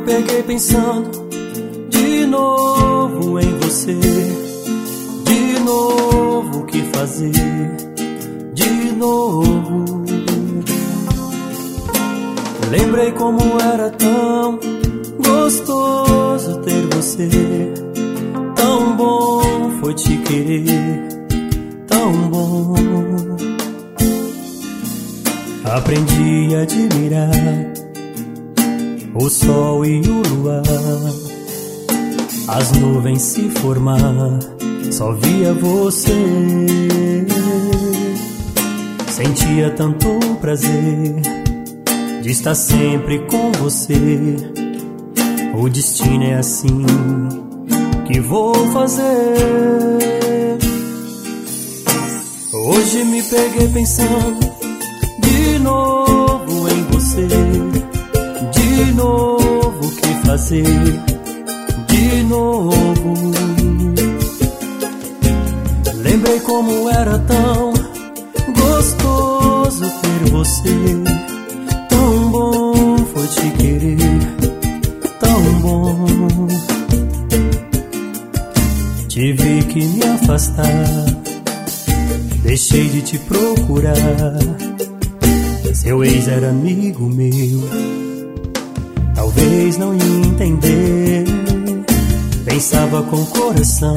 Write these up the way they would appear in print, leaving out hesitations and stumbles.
peguei pensando de novo em você. De novo o que fazer, de novo. Lembrei como era tão gostoso ter você. Tão bom foi te querer, tão bom. Aprendi a admirar o sol e o luar, as nuvens se formar, só via você. Sentia tanto prazer de estar sempre com você. O destino é assim, que vou fazer? Hoje me peguei pensando de novo em você. De novo o que fazer, de novo. Lembrei como era tão gostoso ter você. Tão bom foi te querer, tão bom. Tive que me afastar, deixei de te procurar. Seu ex era amigo meu, talvez não ia entender. Pensava com o coração,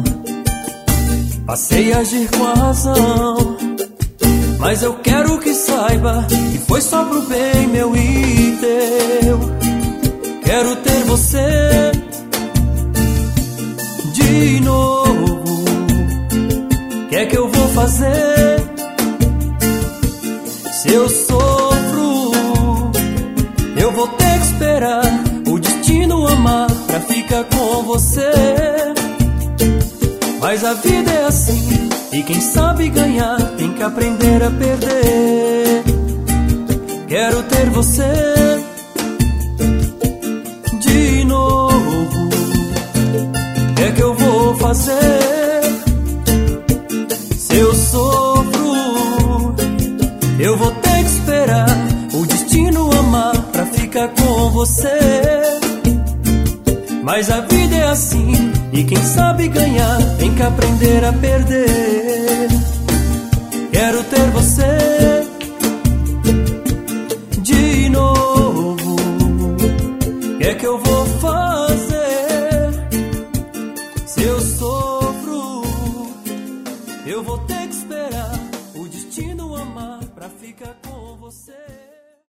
passei a agir com a razão. Mas eu quero que saiba que foi só pro bem meu e teu. Quero ter você de novo. O que é que eu vou fazer se eu sofro? Eu vou ter que esperar o destino amar pra ficar com você. Mas a vida é assim, e quem sabe ganhar tem que aprender a perder. Quero ter você de novo. O que é que eu vou fazer se eu sofro? Eu vou ter que esperar o destino amar pra ficar com você. Mas a vida é assim, e quem sabe ganhar tem que aprender a perder. Quero ter você de novo. O que é que eu vou fazer se eu sofro? Eu vou ter que esperar o destino amar pra ficar com você.